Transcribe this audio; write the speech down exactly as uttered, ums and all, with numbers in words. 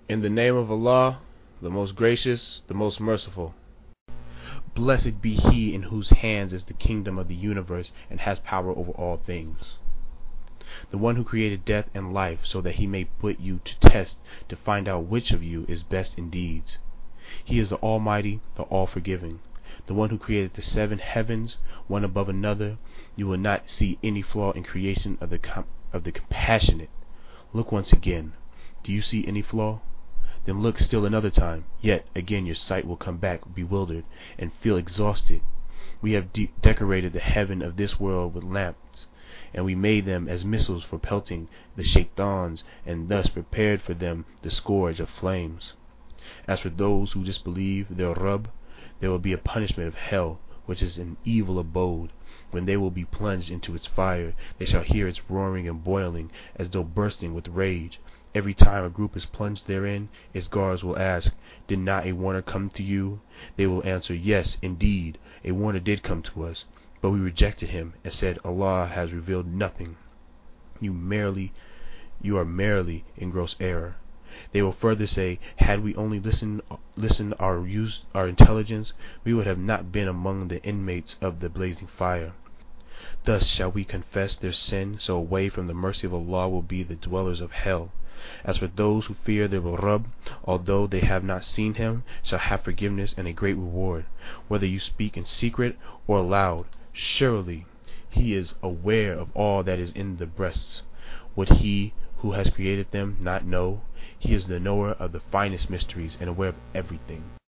In the name of Allah, the most gracious, the most merciful. Blessed be he in whose hands is the kingdom of the universe and has power over all things. The one who created death and life so that he may put you to test to find out which of you is best in deeds. He is the Almighty, the All-Forgiving. The one who created the seven heavens, one above another. You will not see any flaw in creation of the com of the compassionate. Look once again. Do you see any flaw? Then look still another time. Yet again your sight will come back bewildered and feel exhausted. We have de decorated the heaven of this world with lamps, and we made them as missiles for pelting the shaitans, and thus prepared for them the scourge of flames. As for those who disbelieve their Rabb, there will be a punishment of hell, which is an evil abode. When they will be plunged into its fire, they shall hear its roaring and boiling, as though bursting with rage. Every time a group is plunged therein, its guards will ask, "Did not a warner come to you?" They will answer, "Yes, indeed, a warner did come to us, but we rejected him and said, Allah has revealed nothing. You merely, you are merely in gross error." They will further say, "Had we only listened, listened our used our intelligence, we would have not been among the inmates of the blazing fire." Thus shall we confess their sin, so away from the mercy of Allah will be the dwellers of hell. As for those who fear their Rabb, although they have not seen him, shall have forgiveness and a great reward, whether you speak in secret or aloud. Surely he is aware of all that is in the breasts. Would he who has created them not know? He is the knower of the finest mysteries and aware of everything.